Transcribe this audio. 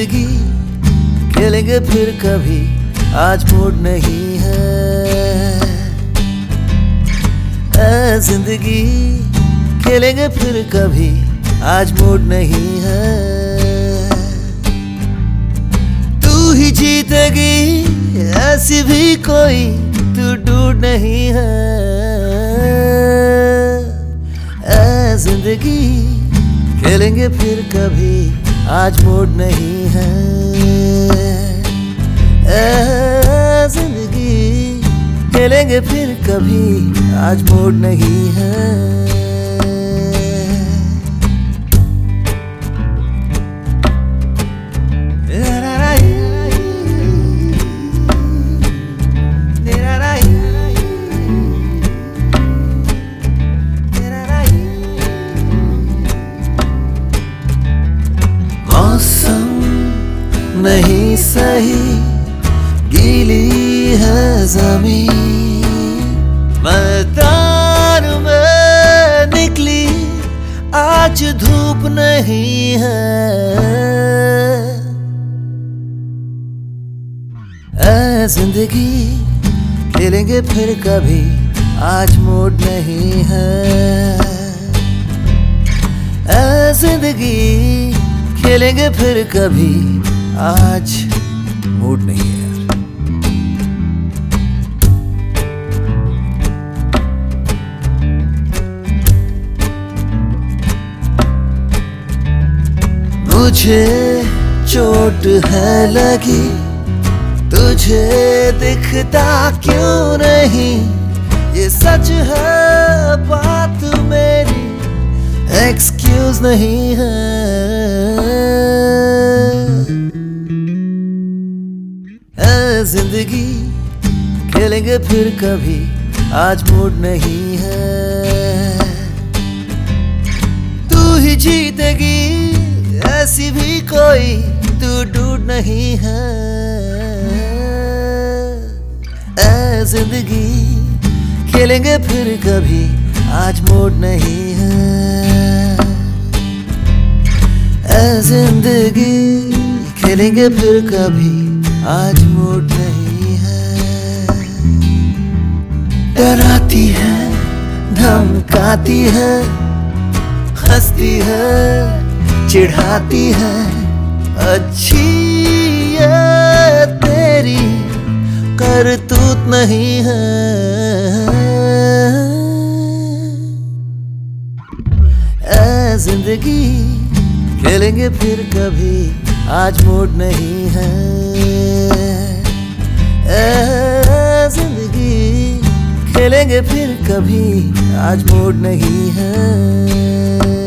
जिंदगी खेलेंगे फिर कभी, आज मूड नहीं है। ऐ जिंदगी खेलेंगे फिर कभी, आज मूड नहीं है। तू ही जीतेगी ऐसी भी कोई तू ढूंढ नहीं है। ऐ जिंदगी खेलेंगे फिर कभी, आज मूड नहीं है। ऐ जिंदगी खेलेंगे फिर कभी, आज मूड नहीं है। मौसम नहीं सही, गीली है जमीन, मैदान में निकली आज धूप नहीं है। ऐ जिंदगी खेलेंगे फिर कभी, आज मूड नहीं है। ऐ जिंदगी खेलेंगे फिर कभी, आज मूड नहीं है। मुझे चोट है लगी, तुझे दिखता क्यों नहीं? ये सच है बात मेरी, एक्सक्यूज नहीं है। ऐ जिंदगी खेलेंगे फिर कभी, आज मूड नहीं है। तू ही जीतेगी ऐसी भी कोई तू ढूंढ नहीं है। ऐ जिंदगी खेलेंगे फिर कभी, आज मूड नहीं है। ऐ जिंदगी खेलेंगे फिर कभी, आज मूड नहीं है। डराती है, धमकाती है, हंसती है, चिढ़ाती है, अच्छी ये तेरी करतूत नहीं है। ऐ जिंदगी खेलेंगे फिर कभी, आज मूड नहीं है। ऐ जिंदगी खेलेंगे फिर कभी, आज मूड नहीं है।